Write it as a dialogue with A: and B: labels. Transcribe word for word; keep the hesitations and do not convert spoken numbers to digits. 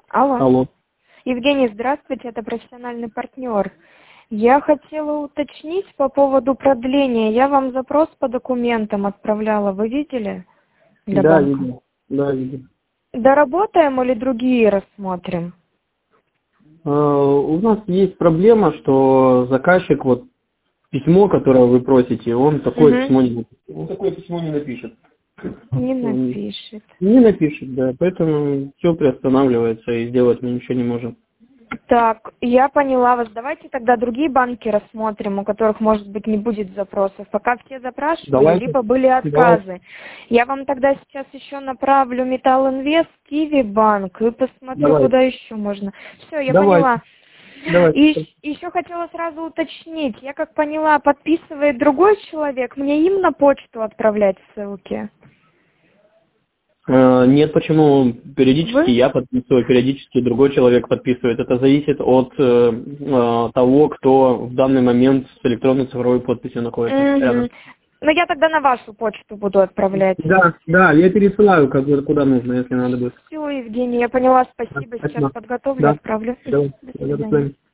A: Алло.
B: Алло.
A: Евгений, здравствуйте, это профессиональный партнер. Я хотела уточнить по поводу продления. Я вам запрос по документам отправляла. Вы видели? Для
B: Да,
A: банка.
B: видел. Да, видел.
A: Доработаем или другие рассмотрим?
B: А, у нас есть проблема, что заказчик, вот письмо, которое вы просите, он такое
A: Угу.
B: письмо не напишет. Он такое письмо не напишет.
A: Не
B: Он
A: напишет.
B: не напишет, да. Поэтому все приостанавливается и сделать мы ничего не можем.
A: Так, я поняла вас. Давайте тогда другие банки рассмотрим, у которых, может быть, не будет запросов. Пока все запрашивали,
B: Давайте.
A: либо были
B: Давайте.
A: отказы. Я вам тогда сейчас еще направлю Металл Инвест, Киви банк и посмотрю,
B: Давайте.
A: куда еще можно. Все, я
B: Давайте.
A: поняла.
B: Давайте.
A: И еще хотела сразу уточнить. Я как поняла, подписывает другой человек, мне им на почту отправлять ссылки?
B: Э, Нет, почему периодически
A: Вы?
B: я подписываю, периодически другой человек подписывает. Это зависит от э, э, того, кто в данный момент с электронной цифровой подписью находится рядом.
A: Угу. Ну, я тогда на вашу почту буду отправлять.
B: Да, да, я пересылаю, как, куда нужно, если надо будет.
A: Все, Евгений, я поняла, спасибо. Сейчас
B: Спасибо.
A: подготовлю,
B: Да.
A: отправлю.
B: Давай.
A: До
B: До
A: свидания.
B: свидания.